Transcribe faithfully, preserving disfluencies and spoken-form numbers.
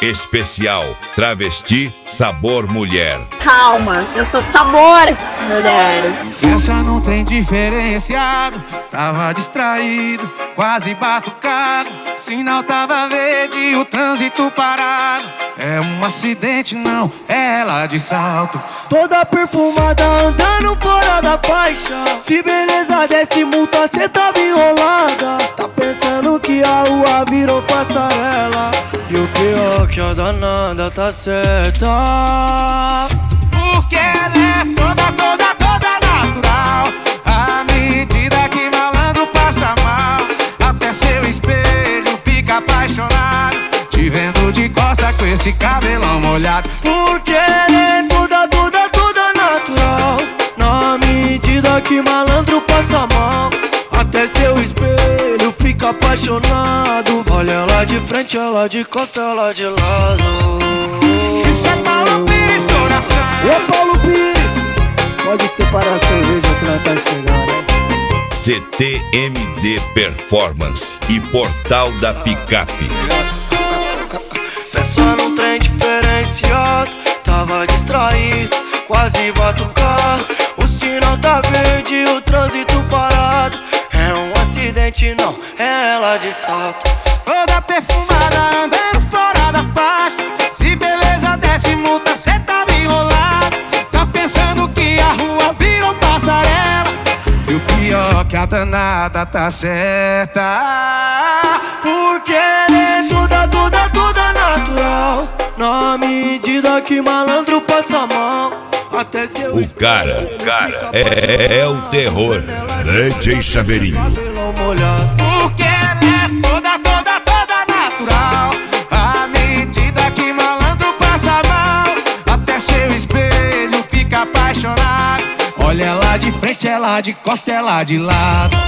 especial Travesti Sabor Mulher. Calma, eu sou sabor mulher. Pensa num trem diferenciado, tava distraído, quase batucado. Sinal tava verde e o trânsito parado. É um acidente, não, é ela de salto. Toda perfumada, andando fora da faixa. Se beleza desse multa, cê tava enrolada. Tá pensando que a rua virou passarela. E o pior que a danada tá certa. Porque ela é toda, toda, toda natural. À medida que malandro passa mal, até seu espelho fica apaixonado, te vendo de costa com esse cabelão molhado. Porque ela é toda, toda, toda natural. Na medida que malandro passa mal, até seu espelho fica apaixonado. Olha ela de frente, ela de costa, ela de lado. Isso é Paulo Pires, coração. Ô Paulo Pires, pode separar a cerveja que nós tá chegando. C T M D Performance e Portal da Picape. Pensa num trem diferenciado, tava distraído, quase bato o carro. O sinal tá verde e o trânsito parado. É um acidente, não, é ela de salto. Toda perfumada, andando fora da faixa. Se beleza desce multa, cê tava enrolado. Tá pensando que a rua virou passarela. E o pior que a danada tá certa. Porque ela é toda, toda, toda natural. Na medida que malandro passa mal, até seu O cara, o cara é, é o terror. D J Chaveirinho. Porque ela é toda, toda, toda natural. À medida que malandro passa mal, até seu espelho fica apaixonado. Olha ela de frente, ela de costa, ela de lado.